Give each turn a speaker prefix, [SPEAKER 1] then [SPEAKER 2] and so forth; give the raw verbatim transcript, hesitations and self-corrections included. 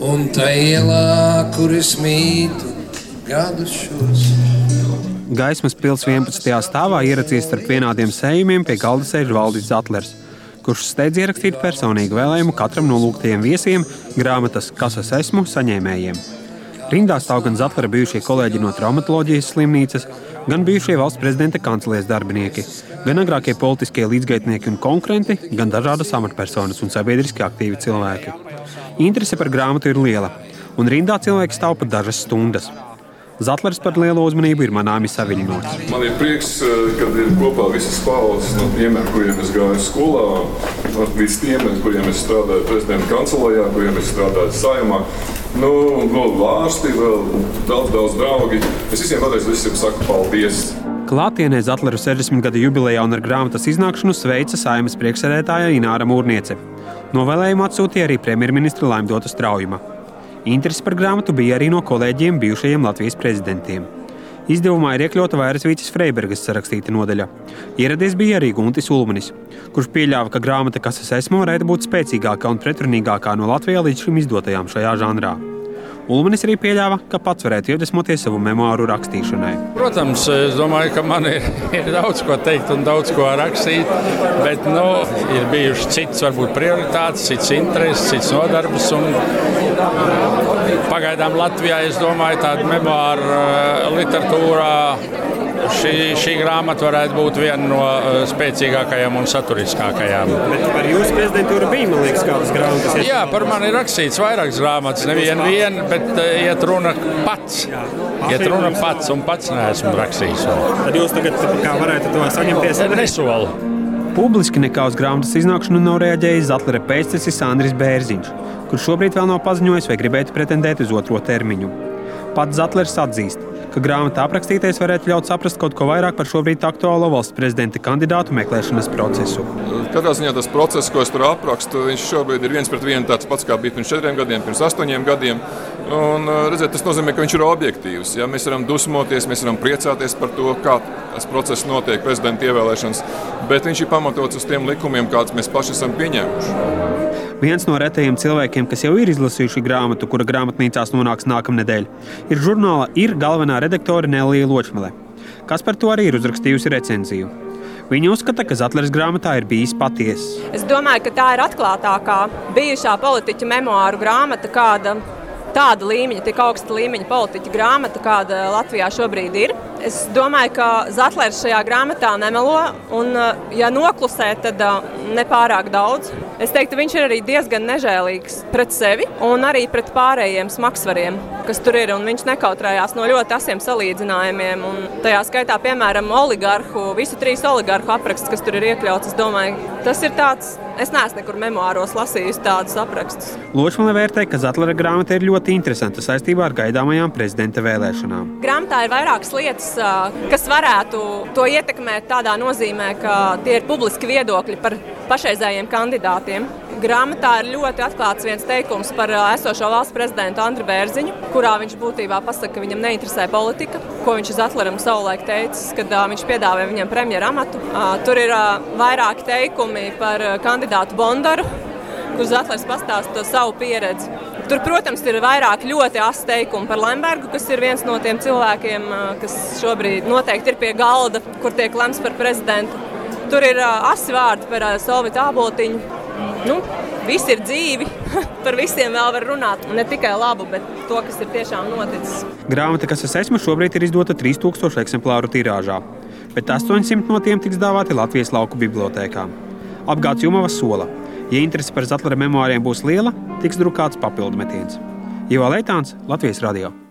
[SPEAKER 1] Un tā ielā, kur es mītu gadus šos.
[SPEAKER 2] Gaismas pils vienpadsmitajā stāvā ieracies starp vienādiem sējumiem pie galda sēž Valdis Zatlers, kurš steidz ierakstīt personīgu vēlējumu katram no lūgtajiem viesiem grāmatas Kas es esmu saņēmējiem. Rindā stāv gan Zatlera bijušie kolēģi no traumatoloģijas slimnīcas, gan bijušie valsts prezidenta kancelēs darbinieki, gan agrākie politiskie līdzgaitnieki un konkurenti, gan dažādas amatpersonas un sabiedriski aktīvi cilvēki. Interese par grāmatu ir liela, un rindā cilvēki stāv pat dažas stundas. Zatlers par lielo uzmanību ir manāmi saviļņots.
[SPEAKER 3] Man ir prieks, kad ir kopā visas paudzes no tiem, ar kuriem es gāju skolā, līdz tiem, ar kuriem es strādāju prezidenta kancelējā, kuriem es strādāju Saeimā. Nu, vēl vārsti, vēl daudz, daudz draugi. Es visiem pateicu, visiem saku paldies.
[SPEAKER 2] Klātienē Zatleru sešdesmit gadu jubilejā un ar grāmatas iznākšanu sveica Saeimas priekšsēdētāja Ināra Mūrniece. Novēlējumu atsūtīja arī premjerministra Laimdota Straujuma. Interesi par grāmatu bija arī no kolēģiem bijušajiem Latvijas prezidentiem. Izdevumā ir iekļauta Vairasvīces Freibergas sarakstīta nodaļa. Ieradies bija arī Guntis Ulmanis, kurš pieļāva, ka grāmata Kas es esmu varētu būt spēcīgākā un pretrunīgākā no Latvijā līdz šim izdotajām šajā žanrā. Ulmanis arī pieļāva, ka pats varētu iedvesmoties savu memoāru rakstīšanai.
[SPEAKER 4] Protams, es domāju, ka man ir, ir daudz ko teikt un daudz ko rakstīt, bet nu, ir bijuši cits varbūt prioritātes, cits intereses, cits nodarbs. Un pagaidām Latvijā, es domāju, tāda memoāra literatūrā šī, šī grāmata varētu būt viena no spēcīgākajām un saturiskākajām.
[SPEAKER 2] Bet par jūsu prezidentūru bija, man liekas, kādas grāmatas?
[SPEAKER 4] Jā, par mani ir rakstīts vairākas grāmatas, neviena viena, bet iet runa pats. Iet runa pats un pats neesmu rakstījis.
[SPEAKER 2] Tad jūs tagad kā varētu to saņemties?
[SPEAKER 4] Nesolu.
[SPEAKER 2] Publiski nekā uz grāmatas iznākšanu nav reaģējis Zatlera pēctecis Andris Bērziņš, kurš šobrīd vēl nav paziņojis, vai gribētu pretendēt uz otro termiņu. Pats Zatlers atzīst, ka grāmatā aprakstītais varētu ļaut saprast kaut ko vairāk par šobrīd aktuālo valsts prezidenta kandidātu meklēšanas procesu.
[SPEAKER 3] Katrā ziņā tas process, ko es tur aprakstu, viņš šobrīd ir viens pret vienu tāds pats, kā bija pirms četriem gadiem, pirms astoņiem gadiem. Un, redziet, tas nozīmē, ka viņš ir objektīvs. Ja? Mēs varam dusmoties, mēs varam priecāties par to, kā tas process notiek prezidenta ievēlēšanas, bet viņš ir pamatots uz tiem likumiem, kādus mēs paši esam pieņēmuši.
[SPEAKER 2] Viens no retajiem cilvēkiem, kas jau ir izlasījuši grāmatu, kura grāmatnīcās nonāks nākamnedēļ, ir žurnāla Ir galvenā redaktore Nellija Ločmele, kas par to arī ir uzrakstījusi recenziju. Viņa uzskata, ka Zatlers grāmatā ir bijis patiess.
[SPEAKER 5] Es domāju, ka tā ir atklātākā bijušā politiķa memoāru grāmata, kāda tāda līmeņa, tik augsta līmeņa politiķa grāmata, kāda Latvijā šobrīd ir. Es domāju, ka Zatlers šajā grāmatā nemelo, un, ja noklusē, tad nepārāk daudz. Es teiktu, viņš ir arī diezgan nežēlīgs pret sevi un arī pret pārējiem smagsvariem, kas tur ir, un viņš nekautrējās no ļoti asiem salīdzinājumiem. Un tajā skaitā, piemēram, oligarhu, visu trīs oligarhu apraksts, kas tur ir iekļauts, es domāju, tas ir tāds, es neesmu nekur memoāros lasījusi tādus aprakstus.
[SPEAKER 2] Ločmele vērtē, ka Zatlera grāmata ir ļoti interesanta saistībā ar gaidāmajām prezidenta vēlēšanām.
[SPEAKER 5] Grāmatā ir vairākas lietas, kas varētu to ietekmēt tādā nozīmē, ka tie ir publiski viedokļi par pašreizējiem kandidātiem. Grāmatā ir ļoti atklāts viens teikums par esošo valsts prezidentu Andri Bērziņu, kurā viņš būtībā pasaka, ka viņam neinteresē politika, ko viņš Zatleram savulaik teicis, kad uh, viņš piedāvāja viņam premjera amatu. Uh, tur ir uh, vairāki teikumi par uh, kandidātu Bondaru, kur Zatlers pastāsta to savu pieredzi. Tur, protams, ir vairāk ļoti asi teikumi par Lembergu, kas ir viens no tiem cilvēkiem, uh, kas šobrīd noteikti ir pie galda, kur tiek lemts par prezidentu. Tur ir uh, asi vārdi par uh, Solvitu Āboltiņu. Nu, visi ir dzīvi, par visiem vēl var runāt. Ne tikai labu, bet to, kas ir tiešām noticis.
[SPEAKER 2] Grāmata, Kas es esmu, šobrīd ir izdota trīs tūkstoši eksemplāru tirāžā, bet astoņsimt no tiem tiks dāvāti Latvijas lauku bibliotēkām. Apgāds Jumavas sola. Ja interese par Zatlera memoāriem būs liela, tiks drukāts papildmetiens. Ivo Leitāns, Latvijas radio.